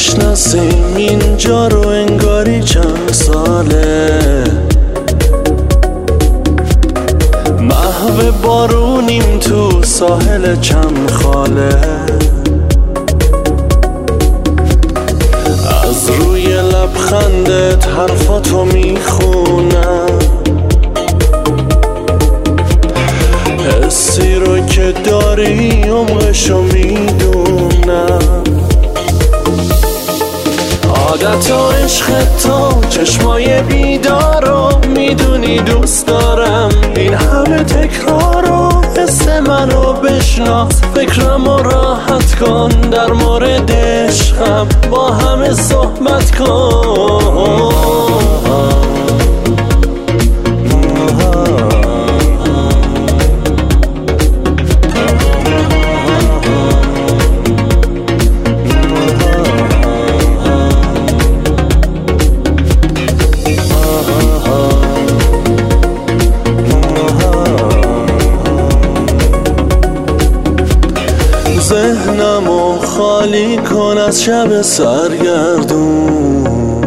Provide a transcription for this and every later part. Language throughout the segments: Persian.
میشناسیم اینجا رو انگاری چند ساله، محو بارونیم تو ساحل چند خاله. از روی لبخندت حرفاتو میخونم، حسی رو که داری عمقشو میدونم. عادت و عشق تو چشمای بیدارو میدونی دوست دارم، این همه تکرارو حس منو بشناس، فکرمو راحت کن در مورد عشقم، با همه صحبت کن. ذهنمو خالی کن از شب سرگردون،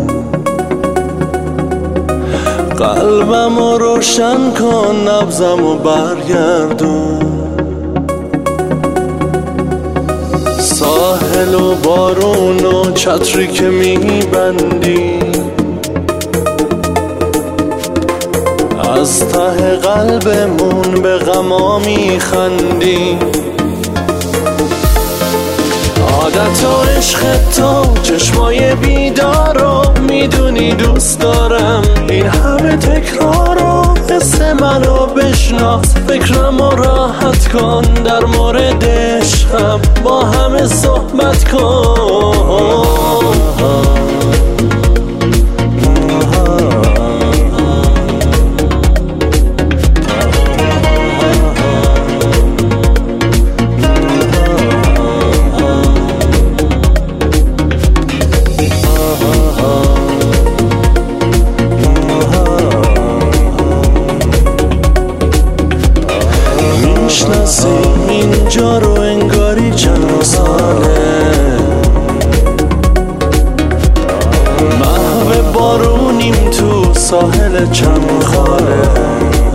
قلبمو روشن کن نبضمو برگردون. ساحل و بارون و چتری که میبندی، از ته قلبمون به غما میخندی. عادت و عشق تو چشمای بیدارو میدونی دوست دارم، این همه تکرارو حس منو بشناس، فکرمو راحت کن در مورد عشقم، با همه صحبت کن. میشناسیم اینجا رو انگاری چند ساله، محو بارونیم تو ساحل چند خاله.